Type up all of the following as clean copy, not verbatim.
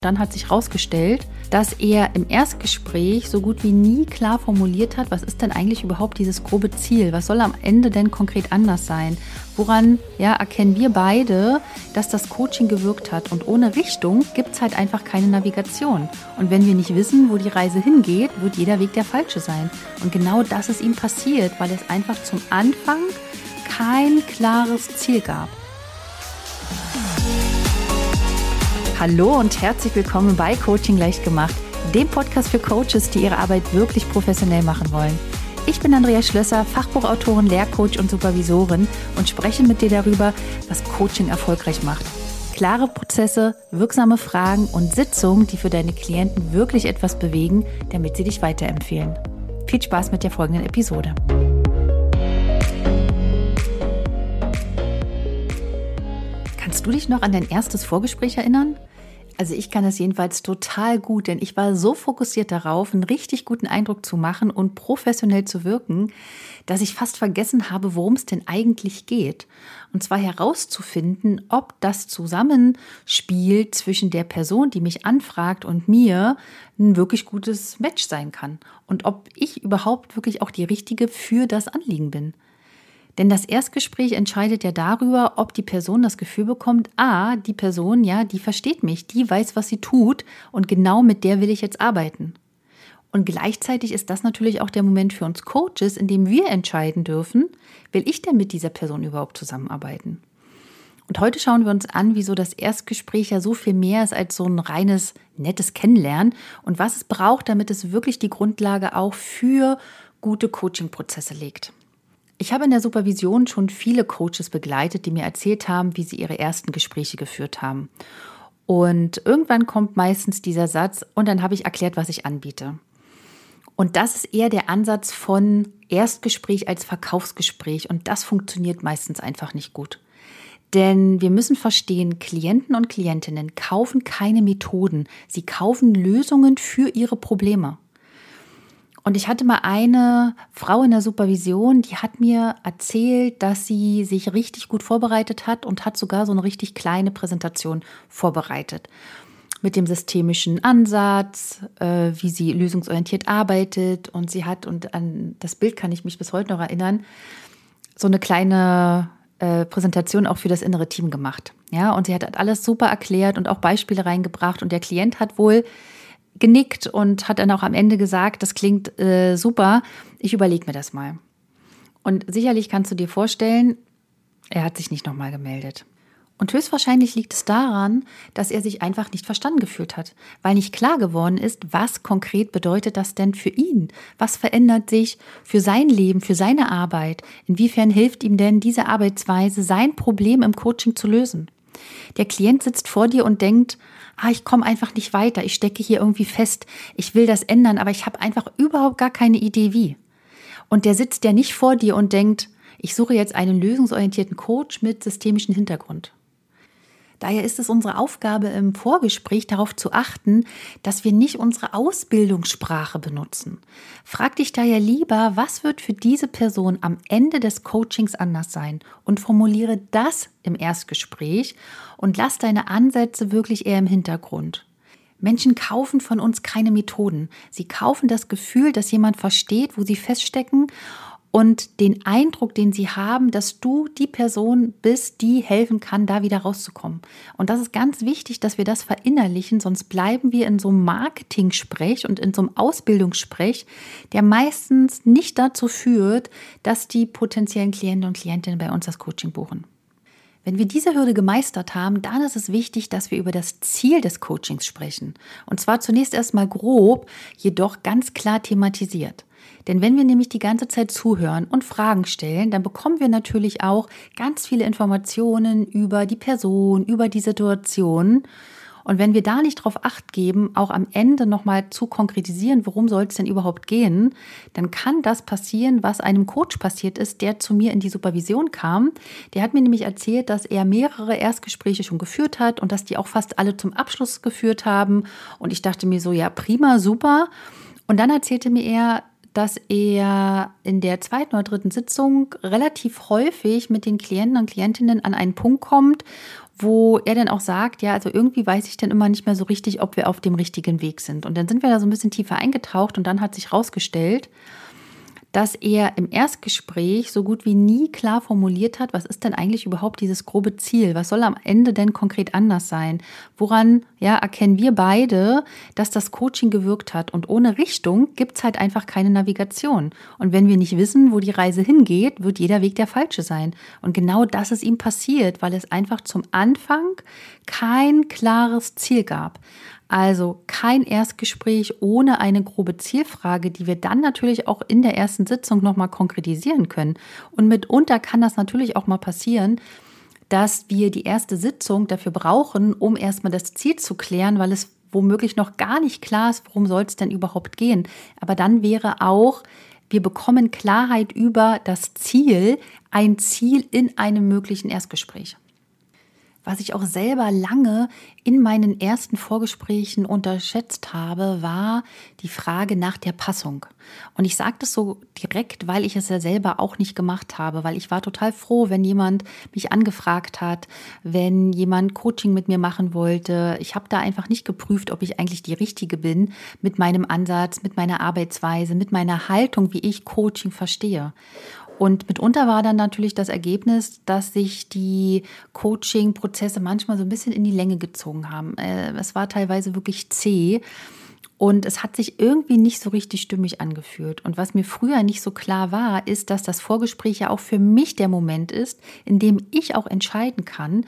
Dann hat sich herausgestellt, dass er im Erstgespräch so gut wie nie klar formuliert hat, was ist denn eigentlich überhaupt dieses grobe Ziel? Was soll am Ende denn konkret anders sein? Woran erkennen wir beide, dass das Coaching gewirkt hat? Und ohne Richtung gibt es halt einfach keine Navigation. Und wenn wir nicht wissen, wo die Reise hingeht, wird jeder Weg der falsche sein. Und genau das ist ihm passiert, weil es einfach zum Anfang kein klares Ziel gab. Hallo und herzlich willkommen bei Coaching leicht gemacht, dem Podcast für Coaches, die ihre Arbeit wirklich professionell machen wollen. Ich bin Andrea Schlösser, Fachbuchautorin, Lehrcoach und Supervisorin und spreche mit dir darüber, was Coaching erfolgreich macht. Klare Prozesse, wirksame Fragen und Sitzungen, die für deine Klienten wirklich etwas bewegen, damit sie dich weiterempfehlen. Viel Spaß mit der folgenden Episode. Kannst du dich noch an dein erstes Vorgespräch erinnern? Also ich kann das jedenfalls total gut, denn ich war so fokussiert darauf, einen richtig guten Eindruck zu machen und professionell zu wirken, dass ich fast vergessen habe, worum es denn eigentlich geht. Und zwar herauszufinden, ob das Zusammenspiel zwischen der Person, die mich anfragt, und mir ein wirklich gutes Match sein kann. Und ob ich überhaupt wirklich auch die Richtige für das Anliegen bin. Denn das Erstgespräch entscheidet ja darüber, ob die Person das Gefühl bekommt, die Person, die versteht mich, die weiß, was sie tut und genau mit der will ich jetzt arbeiten. Und gleichzeitig ist das natürlich auch der Moment für uns Coaches, in dem wir entscheiden dürfen, will ich denn mit dieser Person überhaupt zusammenarbeiten? Und heute schauen wir uns an, wieso das Erstgespräch ja so viel mehr ist als so ein reines, nettes Kennenlernen und was es braucht, damit es wirklich die Grundlage auch für gute Coaching-Prozesse legt. Ich habe in der Supervision schon viele Coaches begleitet, die mir erzählt haben, wie sie ihre ersten Gespräche geführt haben. Und irgendwann kommt meistens dieser Satz, und dann habe ich erklärt, was ich anbiete. Und das ist eher der Ansatz von Erstgespräch als Verkaufsgespräch. Und das funktioniert meistens einfach nicht gut. Denn wir müssen verstehen, Klienten und Klientinnen kaufen keine Methoden. Sie kaufen Lösungen für ihre Probleme. Und ich hatte mal eine Frau in der Supervision, die hat mir erzählt, dass sie sich richtig gut vorbereitet hat und hat sogar so eine richtig kleine Präsentation vorbereitet. Mit dem systemischen Ansatz, wie sie lösungsorientiert arbeitet. Und sie hat, und an das Bild kann ich mich bis heute noch erinnern, so eine kleine Präsentation auch für das innere Team gemacht. Ja, und sie hat alles super erklärt und auch Beispiele reingebracht. Und der Klient hat wohl genickt und hat dann auch am Ende gesagt, das klingt super, ich überlege mir das mal. Und sicherlich kannst du dir vorstellen, er hat sich nicht nochmal gemeldet. Und höchstwahrscheinlich liegt es daran, dass er sich einfach nicht verstanden gefühlt hat, weil nicht klar geworden ist, was konkret bedeutet das denn für ihn? Was verändert sich für sein Leben, für seine Arbeit? Inwiefern hilft ihm denn diese Arbeitsweise, sein Problem im Coaching zu lösen? Der Klient sitzt vor dir und denkt, ich komme einfach nicht weiter, ich stecke hier irgendwie fest, ich will das ändern, aber ich habe einfach überhaupt gar keine Idee wie. Und der sitzt ja nicht vor dir und denkt, ich suche jetzt einen lösungsorientierten Coach mit systemischem Hintergrund. Daher ist es unsere Aufgabe im Vorgespräch darauf zu achten, dass wir nicht unsere Ausbildungssprache benutzen. Frag dich daher lieber, was wird für diese Person am Ende des Coachings anders sein und formuliere das im Erstgespräch und lass deine Ansätze wirklich eher im Hintergrund. Menschen kaufen von uns keine Methoden. Sie kaufen das Gefühl, dass jemand versteht, wo sie feststecken und den Eindruck, den sie haben, dass du die Person bist, die helfen kann, da wieder rauszukommen. Und das ist ganz wichtig, dass wir das verinnerlichen, sonst bleiben wir in so einem Marketing-Sprech und in so einem Ausbildungssprech, der meistens nicht dazu führt, dass die potenziellen Klienten und Klientinnen bei uns das Coaching buchen. Wenn wir diese Hürde gemeistert haben, dann ist es wichtig, dass wir über das Ziel des Coachings sprechen. Und zwar zunächst erstmal grob, jedoch ganz klar thematisiert. Denn wenn wir nämlich die ganze Zeit zuhören und Fragen stellen, dann bekommen wir natürlich auch ganz viele Informationen über die Person, über die Situation. Und wenn wir da nicht drauf Acht geben, auch am Ende nochmal zu konkretisieren, worum soll es denn überhaupt gehen, dann kann das passieren, was einem Coach passiert ist, der zu mir in die Supervision kam. Der hat mir nämlich erzählt, dass er mehrere Erstgespräche schon geführt hat und dass die auch fast alle zum Abschluss geführt haben. Und ich dachte mir so, ja prima, super. Und dann erzählte mir er, dass er in der zweiten oder dritten Sitzung relativ häufig mit den Klienten und Klientinnen an einen Punkt kommt, wo er dann auch sagt, ja, also irgendwie weiß ich dann immer nicht mehr so richtig, ob wir auf dem richtigen Weg sind. Und dann sind wir da so ein bisschen tiefer eingetaucht und dann hat sich rausgestellt, dass er im Erstgespräch so gut wie nie klar formuliert hat, was ist denn eigentlich überhaupt dieses grobe Ziel? Was soll am Ende denn konkret anders sein? Woran erkennen wir beide, dass das Coaching gewirkt hat? Und ohne Richtung gibt es halt einfach keine Navigation. Und wenn wir nicht wissen, wo die Reise hingeht, wird jeder Weg der falsche sein. Und genau das ist ihm passiert, weil es einfach zum Anfang kein klares Ziel gab. Also kein Erstgespräch ohne eine grobe Zielfrage, die wir dann natürlich auch in der ersten Sitzung nochmal konkretisieren können. Und mitunter kann das natürlich auch mal passieren, dass wir die erste Sitzung dafür brauchen, um erstmal das Ziel zu klären, weil es womöglich noch gar nicht klar ist, worum soll es denn überhaupt gehen. Aber dann wäre auch, wir bekommen Klarheit über das Ziel, ein Ziel in einem möglichen Erstgespräch. Was ich auch selber lange in meinen ersten Vorgesprächen unterschätzt habe, war die Frage nach der Passung. Und ich sage das so direkt, weil ich es ja selber auch nicht gemacht habe, weil ich war total froh, wenn jemand mich angefragt hat, wenn jemand Coaching mit mir machen wollte. Ich habe da einfach nicht geprüft, ob ich eigentlich die Richtige bin mit meinem Ansatz, mit meiner Arbeitsweise, mit meiner Haltung, wie ich Coaching verstehe. Und mitunter war dann natürlich das Ergebnis, dass sich die Coaching-Prozesse manchmal so ein bisschen in die Länge gezogen haben. Es war teilweise wirklich zäh und es hat sich irgendwie nicht so richtig stimmig angefühlt. Und was mir früher nicht so klar war, ist, dass das Vorgespräch ja auch für mich der Moment ist, in dem ich auch entscheiden kann,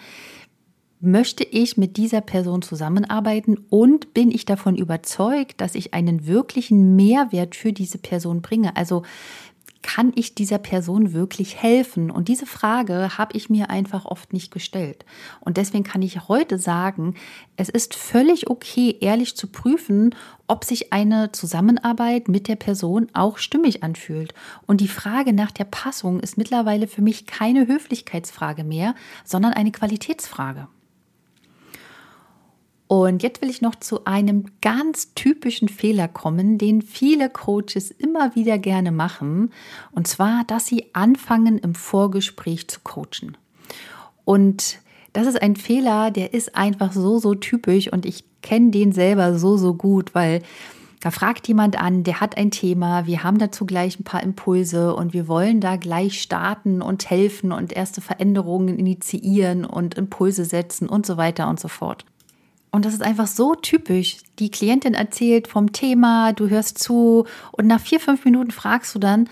möchte ich mit dieser Person zusammenarbeiten und bin ich davon überzeugt, dass ich einen wirklichen Mehrwert für diese Person bringe. Also kann ich dieser Person wirklich helfen? Und diese Frage habe ich mir einfach oft nicht gestellt. Und deswegen kann ich heute sagen, es ist völlig okay, ehrlich zu prüfen, ob sich eine Zusammenarbeit mit der Person auch stimmig anfühlt. Und die Frage nach der Passung ist mittlerweile für mich keine Höflichkeitsfrage mehr, sondern eine Qualitätsfrage. Und jetzt will ich noch zu einem ganz typischen Fehler kommen, den viele Coaches immer wieder gerne machen. Und zwar, dass sie anfangen, im Vorgespräch zu coachen. Und das ist ein Fehler, der ist einfach so typisch und ich kenne den selber so gut, weil da fragt jemand an, der hat ein Thema, wir haben dazu gleich ein paar Impulse und wir wollen da gleich starten und helfen und erste Veränderungen initiieren und Impulse setzen und so weiter und so fort. Und das ist einfach so typisch. Die Klientin erzählt vom Thema, du hörst zu und nach 4-5 Minuten fragst du dann,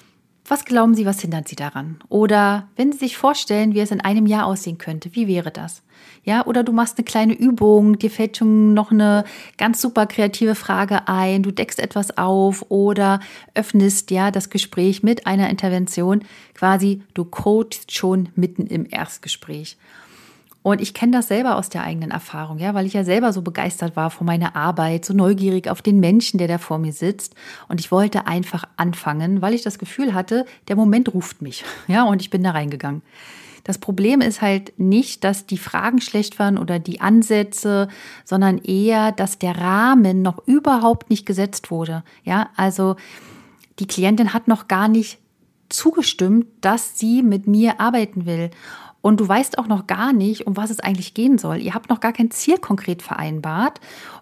was glauben Sie, was hindert Sie daran? Oder wenn Sie sich vorstellen, wie es in einem Jahr aussehen könnte, wie wäre das? Ja, oder du machst eine kleine Übung, dir fällt schon noch eine ganz super kreative Frage ein, du deckst etwas auf oder öffnest das Gespräch mit einer Intervention. Quasi, du coachst schon mitten im Erstgespräch. Und ich kenne das selber aus der eigenen Erfahrung, weil ich ja selber so begeistert war von meiner Arbeit, so neugierig auf den Menschen, der da vor mir sitzt. Und ich wollte einfach anfangen, weil ich das Gefühl hatte, der Moment ruft mich. Und ich bin da reingegangen. Das Problem ist halt nicht, dass die Fragen schlecht waren oder die Ansätze, sondern eher, dass der Rahmen noch überhaupt nicht gesetzt wurde. Also die Klientin hat noch gar nicht zugestimmt, dass sie mit mir arbeiten will. Und du weißt auch noch gar nicht, um was es eigentlich gehen soll. Ihr habt noch gar kein Ziel konkret vereinbart.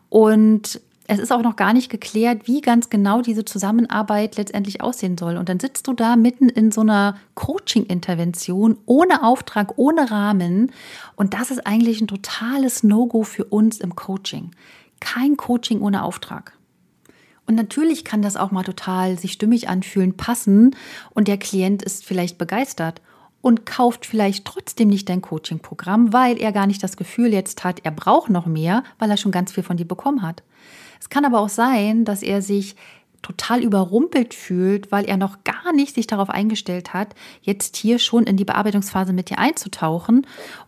Und es ist auch noch gar nicht geklärt, wie ganz genau diese Zusammenarbeit letztendlich aussehen soll. Und dann sitzt du da mitten in so einer Coaching-Intervention, ohne Auftrag, ohne Rahmen. Und das ist eigentlich ein totales No-Go für uns im Coaching. Kein Coaching ohne Auftrag. Und natürlich kann das auch mal total sich stimmig anfühlen, passen. Und der Klient ist vielleicht begeistert und kauft vielleicht trotzdem nicht dein Coaching-Programm, weil er gar nicht das Gefühl jetzt hat, er braucht noch mehr, weil er schon ganz viel von dir bekommen hat. Es kann aber auch sein, dass er sich total überrumpelt fühlt, weil er noch gar nicht sich darauf eingestellt hat, jetzt hier schon in die Bearbeitungsphase mit dir einzutauchen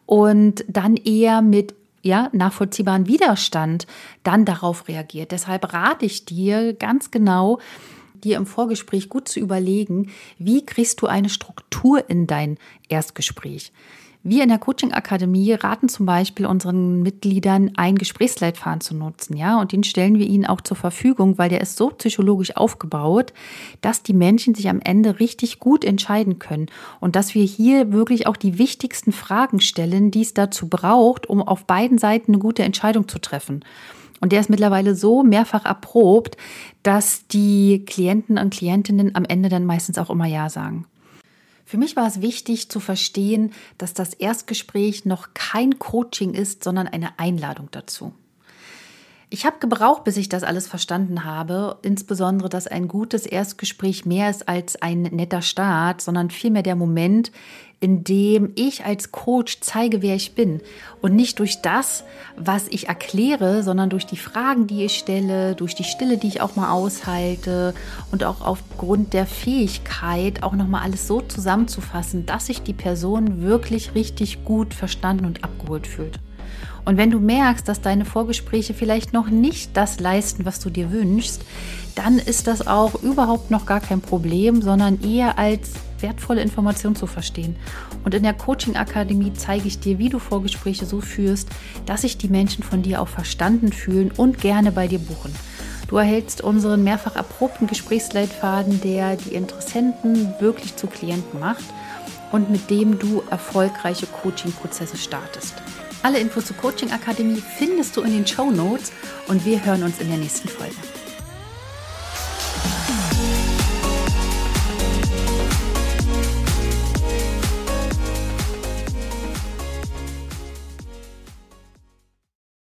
und dann eher mit nachvollziehbaren Widerstand dann darauf reagiert. Deshalb rate ich dir ganz genau, dir im Vorgespräch gut zu überlegen, wie kriegst du eine Struktur in dein Erstgespräch? Wir in der Coaching-Akademie raten zum Beispiel unseren Mitgliedern, einen Gesprächsleitfaden zu nutzen, ja, und den stellen wir ihnen auch zur Verfügung, weil der ist so psychologisch aufgebaut, dass die Menschen sich am Ende richtig gut entscheiden können und dass wir hier wirklich auch die wichtigsten Fragen stellen, die es dazu braucht, um auf beiden Seiten eine gute Entscheidung zu treffen. Und der ist mittlerweile so mehrfach erprobt, dass die Klienten und Klientinnen am Ende dann meistens auch immer Ja sagen. Für mich war es wichtig zu verstehen, dass das Erstgespräch noch kein Coaching ist, sondern eine Einladung dazu. Ich habe gebraucht, bis ich das alles verstanden habe, insbesondere, dass ein gutes Erstgespräch mehr ist als ein netter Start, sondern vielmehr der Moment, in dem ich als Coach zeige, wer ich bin und nicht durch das, was ich erkläre, sondern durch die Fragen, die ich stelle, durch die Stille, die ich auch mal aushalte und auch aufgrund der Fähigkeit, auch nochmal alles so zusammenzufassen, dass sich die Person wirklich richtig gut verstanden und abgeholt fühlt. Und wenn du merkst, dass deine Vorgespräche vielleicht noch nicht das leisten, was du dir wünschst, dann ist das auch überhaupt noch gar kein Problem, sondern eher als wertvolle Information zu verstehen. Und in der Coaching-Akademie zeige ich dir, wie du Vorgespräche so führst, dass sich die Menschen von dir auch verstanden fühlen und gerne bei dir buchen. Du erhältst unseren mehrfach erprobten Gesprächsleitfaden, der die Interessenten wirklich zu Klienten macht und mit dem du erfolgreiche Coaching-Prozesse startest. Alle Infos zur Coaching Akademie findest du in den Shownotes und wir hören uns in der nächsten Folge.